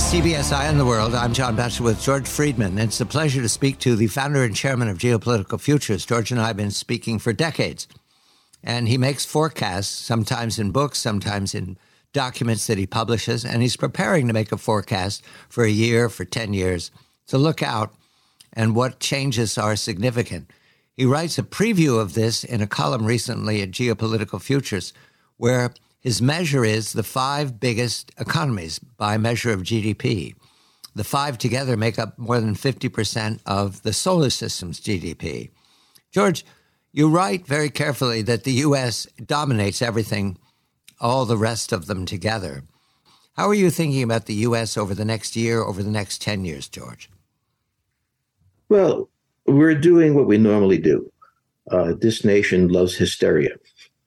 CBS Eye on the World. I'm John Batchelor with George Friedman. It's a pleasure to speak to the founder and chairman of Geopolitical Futures. George and I have been speaking for decades. And he makes forecasts, sometimes in books, sometimes in documents that he publishes. And he's preparing to make a forecast for a year, for 10 years, to look out and what changes are significant. He writes a preview of this in a column recently at Geopolitical Futures, where his measure is the 5 biggest economies by measure of GDP. The 5 together make up more than 50% of the solar system's GDP. George, you write very carefully that the U.S. dominates everything, all the rest of them together. How are you thinking about the U.S. over the next year, over the next 10 years, George? Well, we're doing what we normally do. This nation loves hysteria.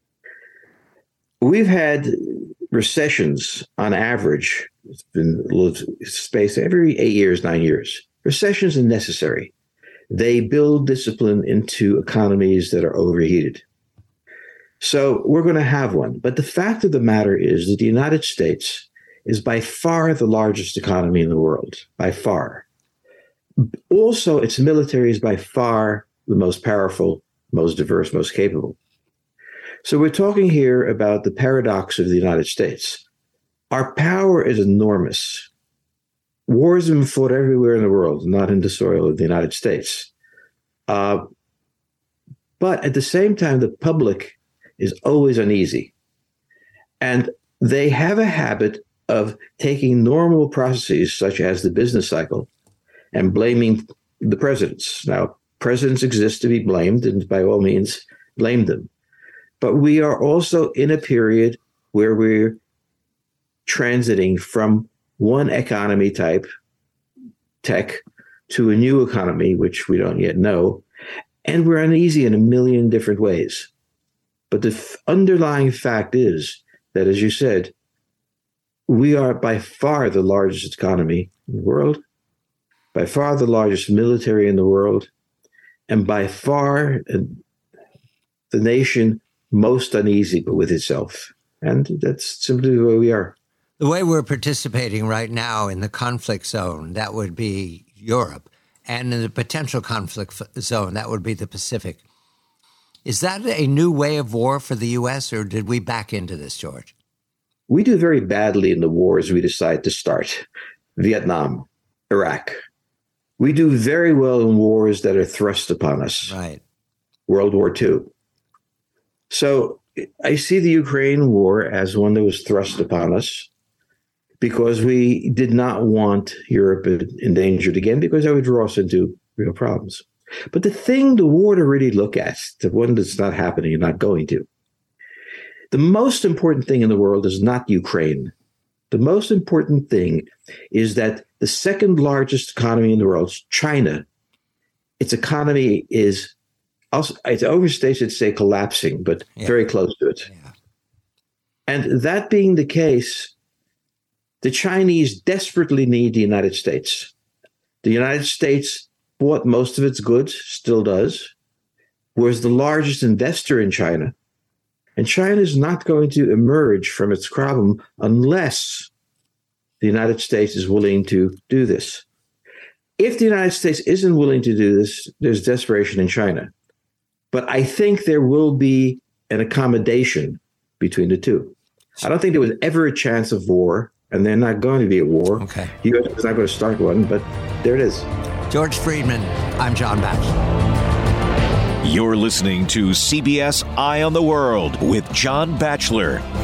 We've had recessions on average. It's been a little space every 8 years, 9 years. Recessions are necessary. They build discipline into economies that are overheated. So we're going to have one. But the fact of the matter is that the United States is by far the largest economy in the world, by far. Also, its military is by far the most powerful, most diverse, most capable. So we're talking here about the paradox of the United States. Our power is enormous. Wars have been fought everywhere in the world, not in the soil of the United States. But at the same time, the public is always uneasy. And they have a habit of taking normal processes, such as the business cycle, and blaming the presidents. Now, presidents exist to be blamed, and by all means, blame them. But we are also in a period where we're transiting from one economy type, tech, to a new economy, which we don't yet know. And we're uneasy in a million different ways. But the underlying fact is that, as you said, we are by far the largest economy in the world, by far the largest military in the world, and by far the nation most uneasy with itself. And that's simply the way we are. The way we're participating right now in the conflict zone, that would be Europe, and in the potential conflict zone, that would be the Pacific. Is that a new way of war for the U.S., or did we back into this, George? We do very badly in the wars we decide to start. Vietnam, Iraq. We do very well in wars that are thrust upon us. Right. World War II. So I see the Ukraine war as one that was thrust upon us because we did not want Europe endangered again, because that would draw us into real problems. But the war to really look at, the one that's not happening and not going to, the most important thing in the world is not Ukraine. The most important thing is that the second largest economy in the world, China, its economy is, it's overstated to say collapsing, but very close to it. Yeah. And that being the case, the Chinese desperately need the United States. The United States bought most of its goods, still does, was the largest investor in China. And China is not going to emerge from its problem unless the United States is willing to do this. If the United States isn't willing to do this, there's desperation in China. But I think there will be an accommodation between the two. I don't think there was ever a chance of war, and they're not going to be a war. Okay. The U.S. is not going to start one, but there it is. George Friedman, I'm John Batchelor. You're listening to CBS Eye on the World with John Batchelor.